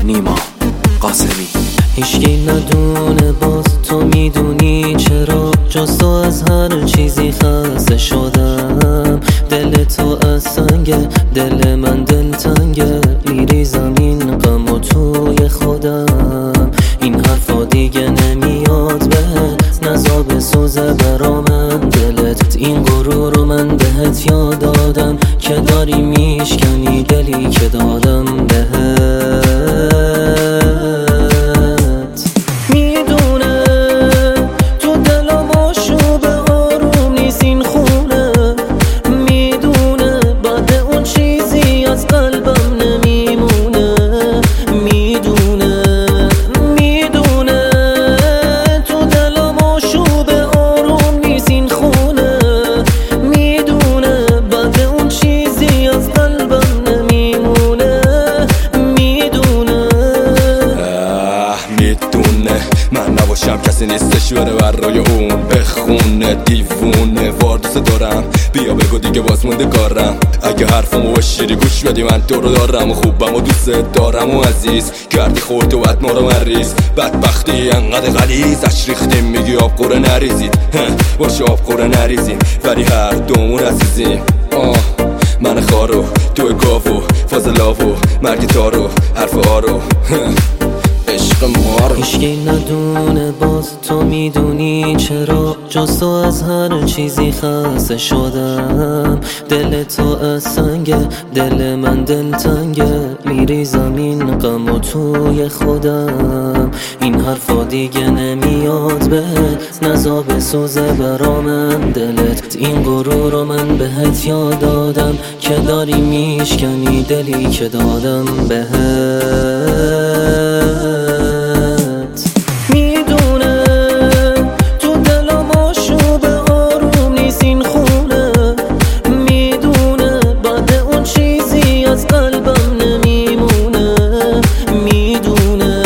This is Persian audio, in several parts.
نیما قاسمی. هیچکی ندونه باز تو میدونی چرا جز تو از هر چیزی خسته شدم. دل تو از سنگه، دل من دلتنگه، میریزم این غم و توی خودم. این حرفا دیگه نمیاد بهت، نزا بسوزه برا من دلت. این غرور رو من بهت یاد دادم که داری میشکنی دلی که دادم بهت. میدونه تو دلم آشوب آروم نیست این خونه، میدونه بعد اون چیزی از قلبم نمیمونه. میدونه تو دلم آشوب آروم نیست این خونه، میدونه بعد اون چیزی از قلبم نمیمونه. میدونه من نباشم کسی نیستش بره برای اون بخونه. دیوونه وار دوست دارم، بیا بگو دیگه باز مونده کارم. اگه حرفمو بشیری گوش بدی من تو رو دارم و خوبم و دوست دارم و عزیز کردی خورد و بعد ما رو مریض. بدبختی انقدر غلیظ ریختیم میگی آب قوره نریزید. باشه آب قوره نریزیم ولی هر دومون عزیزیم. من خارو تو گاو و فاضلاو و مرگ تارو حرف آرو عشق مارو. هیچکی ندونه باز تو میدونی چرا جز تو از هر چیزی خسته شدم. دل تو از سنگه، دل من دلتنگه، میریزم این غم و توی خودم. این حرفا دیگه نمیاد بهت، نزا بسوزه برا من دلت. این غرور رو من بهت یاد دادم که داری میشکنی دلی که دادم بهت. میدونه تو دلم آشوب آروم نیست این خونه، میدونه بعد اون چیزی از قلبم نمیمونه. میدونه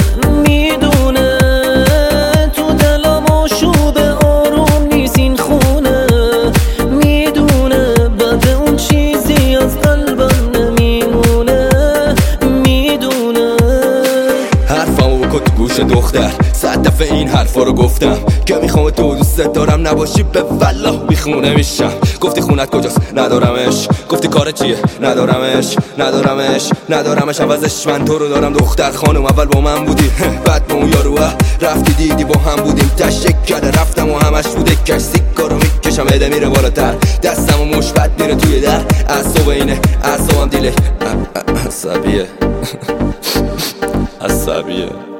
تو دلم آشوب آروم نیست این خونه، میدونه بعد اون چیزی از قلبم نمیمونه. میدونه حرفمو بکن تو گوش دختر، 100 دفعه این حرفا رو گفتم که میخوام تو دوست دارم نباشی به والله بیخونه میشم. گفتی خونت کجاست ندارمش، گفتی کار چیه ندارمش عوضش من تو رو دارم. دختر خانم اول با من بودی بعد با اون یارو رفتی دیدی با هم بودیم تشک کرده رفتم و همش بوده کش. سیگارو میکشم اده میره بالاتر، دستم و مشبت میره توی در. اعصاب اینه اعصابم دیله عصبیه